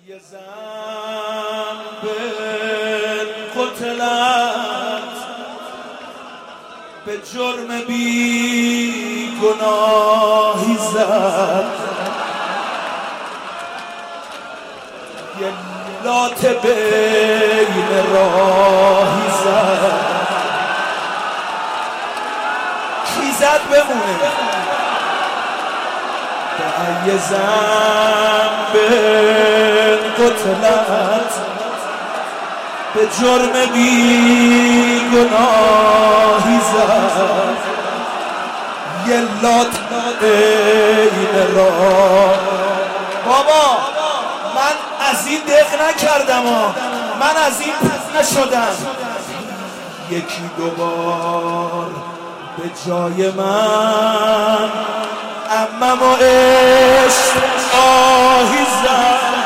یه زن به قتلت به جرم بی گناهی زد، یه لات بین راهی زد. کی زد بمونه؟ یه زن به قتلت به جرم بی گناهی زد، یه لات این راه. بابا من از این دق نکردم، من از این پس نشدم. یکی دوبار به جای من عمم و عشق آهی زد،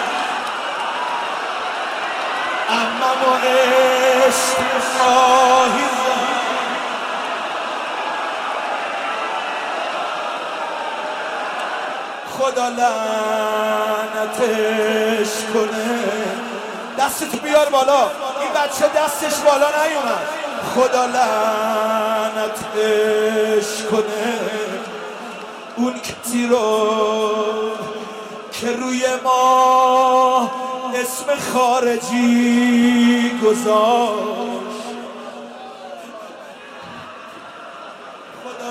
عمم و عشق آهی زد. خدا لعنتش کنه. دستتو بیار بالا، این بچه دستش بالا نیومد. خدا لعنتش کنه اون کسی رو که روی ما اسم خارجی گذاشت. خدا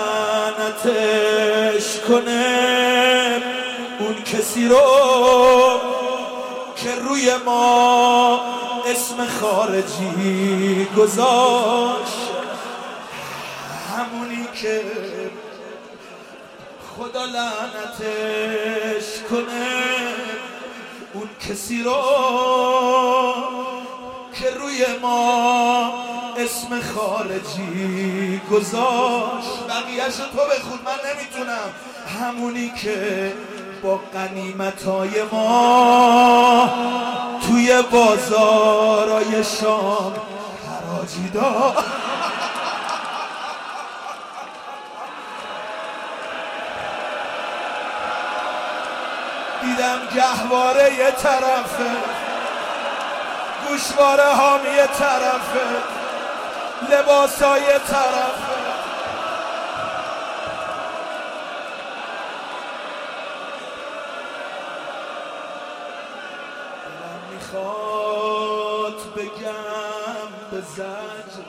لعنتش کنه اون کسی رو که روی ما اسم خارجی گذاشت. همونی که خدا لعنتش کنه اون کسی رو که روی ما اسم خارجی گذاشت. بقیه‌شو تو بخون، من نمیتونم. همونی که با غنیمتای ما توی بازارای شام حراجی داد. دیدم گهواره یه طرفه، گوشواره هام یه طرفه، لباسا یه طرفه. دلم میخواد بگم به زجر،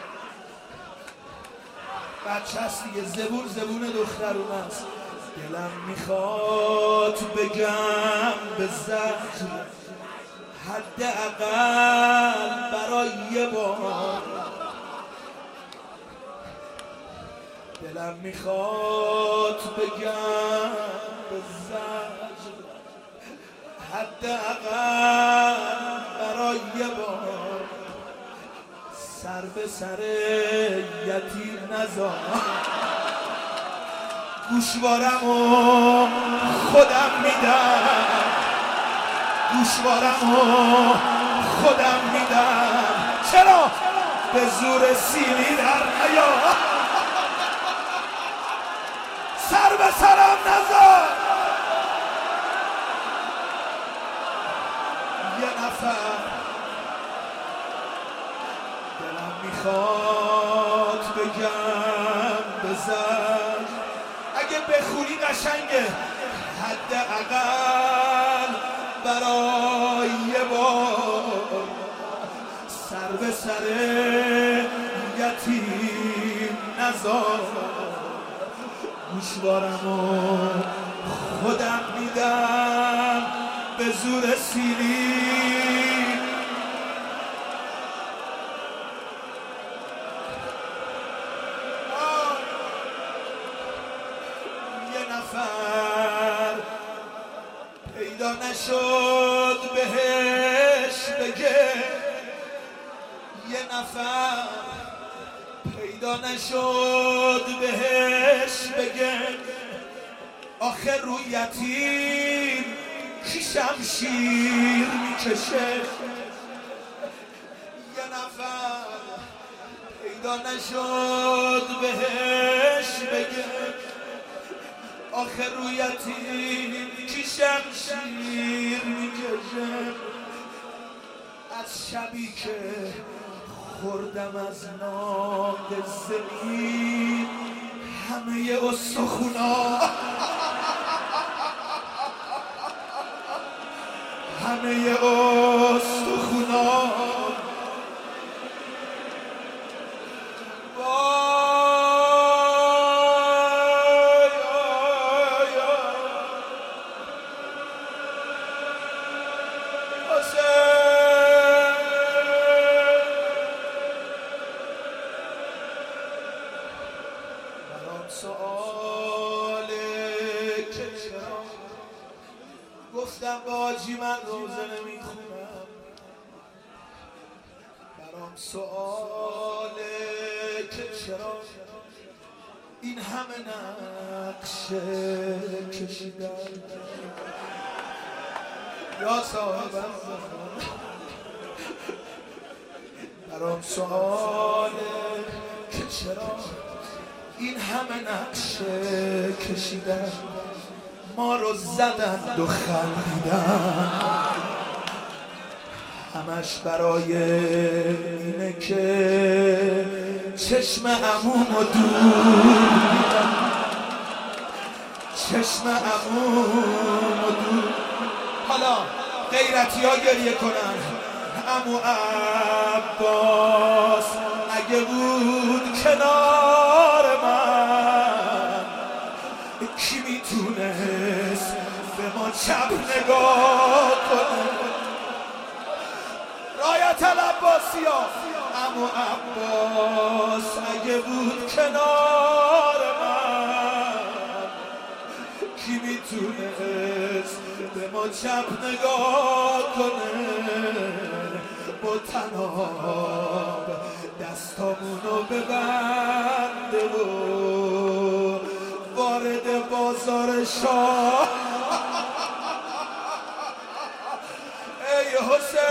بچه هست دیگه، زبون دخترون هست. دلم میخواد بگم به زجر، حداقل برای یه بار. دلم میخواد بگم به زجر، حداقل برای یه بار. سر به سر یتیم نذار، گوشوارمو خودم میدم، گوشوارمو خودم میدم. چرا؟ به زور سیلی در نیا، سر به سرم نذار. یه نفر دلم میخواد بگم بزن، اگه بخونی قشنگه. حداقل برای یه بار سر به سر یتیم نذار، گوشوارمو خودم میدم به زور سیلی. نفر پیدا نشد بهش بگه، یه نفر پیدا نشد بهش بگه. آخر رو یتیم کی شمشیر میکشه؟ یه نفر پیدا نشد بهش بگه. آخه رویتی کی شمشیر میکشم از شبی که خوردم از ناق زمین همه استخونا همه استخونا سؤاله که چرا گفتم با حاجی من روزه نمیخونم برام سؤاله که چرا این همه نقشه کشیدم یا صاحبم برام سؤاله که چرا این همه نقشه کشیدن ما رو زدند و خندیدن همش برای اینه که چشم عمومو دور دیدن چشم عمومو دور حالا غیرتی ها گریه کنن عمو عباس اگه بود کنار من کی میتونست به ما چپ نگاه کنه رایت العباسی ها عمو عباس اگه بود کنار من کی میتونست به ما چپ نگاه کنه با تناب دستامونو ببنده و وارد بازار شاه ای حسین